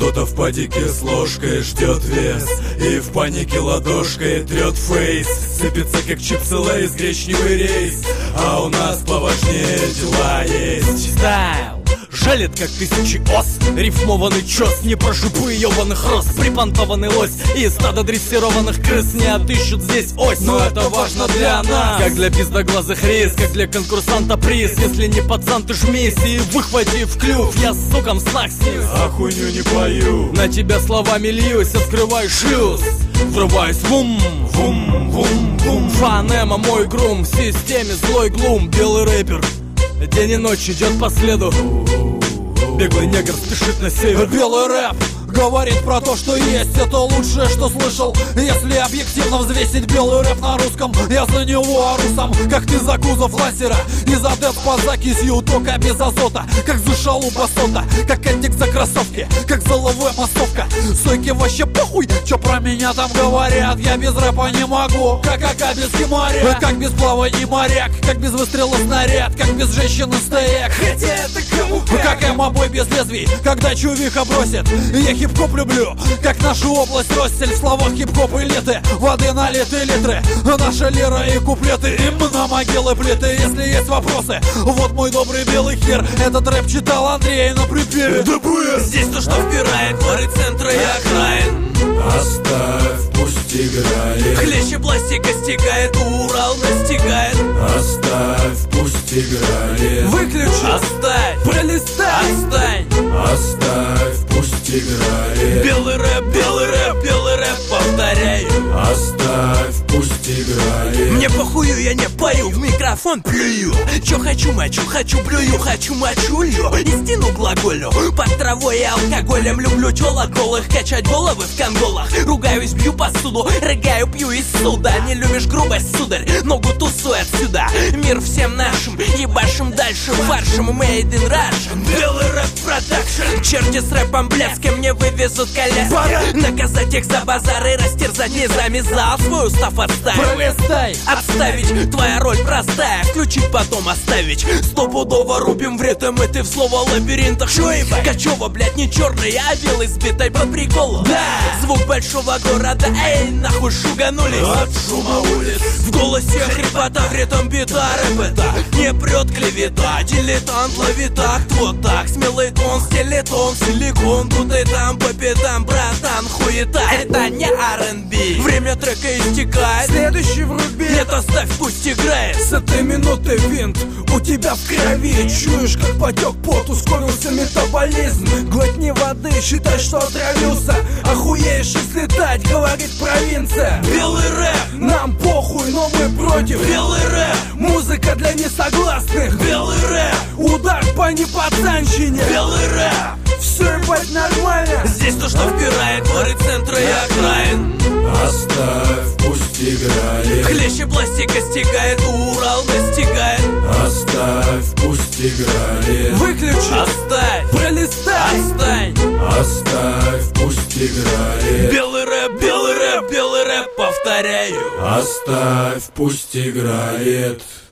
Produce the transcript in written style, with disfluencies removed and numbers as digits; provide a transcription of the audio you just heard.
Кто-то в падике с ложкой ждет вес и в панике ладошкой трет фейс. Сыпется как чипсы лейс, гречневый рейс, а у нас поважнее дела есть. Стайл жалит, как тысячи ос. Рифмованный чёс, не про шипы ёбаных роз. Припонтованный лось и стадо дрессированных крыс не отыщут здесь ось. Но это важно для нас, как для пиздоглазых рис, как для конкурсанта приз. Если не пацан, ты жмись и выхвати в клюв. Я с суком снах снизу, а хуйню не пою. На тебя словами льюсь, открываю шлюз. Врываюсь вум, вум, вум, вум. Фонема мой грум, в системе злой глум. Белый рэпер день и ночь идет по следу. Беглый негр спешит на север. Белый рэп говорит про то, что есть. Это лучшее, что слышал. Если объективно взвесить белый рэп на русском, я за него ору сам, как ты за кузов лансера и за дед по закисью, только без азота. Как за шалупа сота, как эндик за кроссовки, как за ЛВ массовка. Сойки вообще похуй, чё про меня там говорят. Я без рэпа не могу, как без геморря, как без плавания моряк, как без выстрела снаряд, как без женщины стояк. Хотя это кому как эмо-бой без лезвий, когда чувиха бросит. Я хип-хоп люблю, как нашу область Россель. В словах хип-хоп элиты, воды налиты литры. Наша лира и куплеты, им на могилы плиты. Если есть вопросы, вот мой добрый белый хер. Этот рэп читал Андрей на припеве. Здесь то, что впирает дворы центра и окраин. Оставь, пусть играет. Хлеще пластика стекает, Урал настигает. Оставь, пусть играет. Выключи, оставь, пролистай, отстань. Оставь, пусть играет. Белый рэп, белый рэп, белый рэп, повторяю. Оставь, пусть играет. Мне похую, я не пою, в микрофон плюю. Чё хочу, мочу, хочу, плюю, хочу, мочу, лью. Истину глаголю, под травой и алкоголем. Люблю тёлок голых, качать головы в конголах. Ругаюсь, бью посуду, рыгаю, пью из суда. Не любишь грубость, сударь, ногу тусуй отсюда. Мир всем нашим, ебашим дальше фаршем. Made in Russian, белый рэп продакшн. Черти с рэпом блеском мне вывезут коляски. Наказать их за базары, растерзать низами зал. Свой устав отставить, Пролистай, отставить, твоя роль простая. Включить, потом оставить. Стопудово рубим в ритм, и ты в слово лабиринтах. Шо ебать? Качева, блядь, не черный, а белый, сбитой по приколу. Да, звук большого города, эй, нахуй шуганулись От шума улиц. в голосе хрипота, в ритм бита, рэп это не прет клевета. Дилетант ловит такт, вот так. Смелый тон, стилетон, силикон. Тут и там по пятам, братан, хуета. Это не R&B. Время трека истекает, следующий вруби. Нет, оставь, пусть играет. С этой минуты винт у тебя в крови. Чуешь, как потек пот, ускорился метаболизм. Глотни воды, считай, что отравился. Охуеешь и слетать, говорит провинция. Белый рэп, Нам похуй, но мы против. белый рэп, Музыка для несогласных. белый рэп, Удар по непацанщине. белый рэп. Все ебать нормально. Здесь то, что впирает дворы центра и окраин. Оставь, пусть играет. Хлеще пластика стекает, Урал настигает. Оставь, пусть играет. Выключи, Оставь, пролистай. отстань. Оставь, пусть играет. Белый рэп, белый рэп, белый рэп, повторяю. Оставь, пусть играет.